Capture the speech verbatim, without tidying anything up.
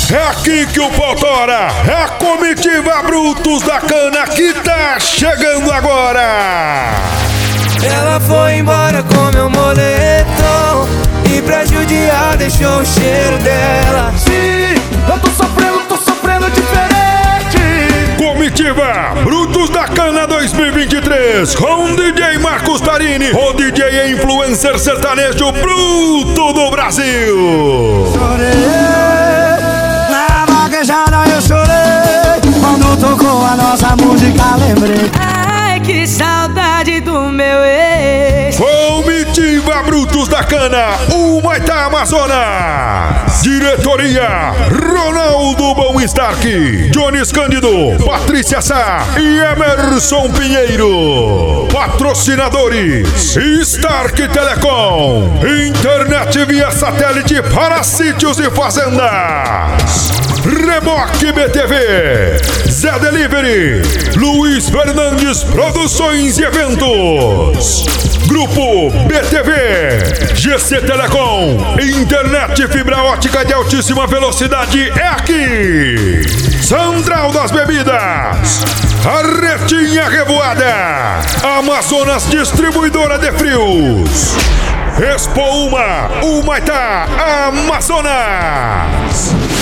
É aqui que o pau tora. É a comitiva Brutos da Cana que tá chegando agora. Ela foi embora com meu moletom e pra judiar deixou o cheiro dela. Sim, eu tô sofrendo, tô sofrendo diferente. Comitiva Brutos da Cana dois mil e vinte e três com D J Marcos Tarini, o D J e influencer sertanejo bruto do Brasil. Chorei, na vaquejada eu chorei. Quando tocou a nossa música lembrei. Ai, que saudade do meu ex. Comitiva Brutos da Cana, o Maitá Amazonas. Diretoria Ronaldo Bom Stark, Jones Cândido, Patrícia Sá e Emerson Pinheiro. Patrocinadores Stark Telecom, internet via satélite para sítios e fazendas. Reboque B T V, Zé Delivery, Luiz Fernandes Produções e Eventos. Grupo B T V, G C Telecom, internet fibra ótica de altíssima velocidade é aqui. Central das Bebidas, Arretinha Revoada, Amazonas Distribuidora de Frios, Expo Uma, Humaitá, Amazonas.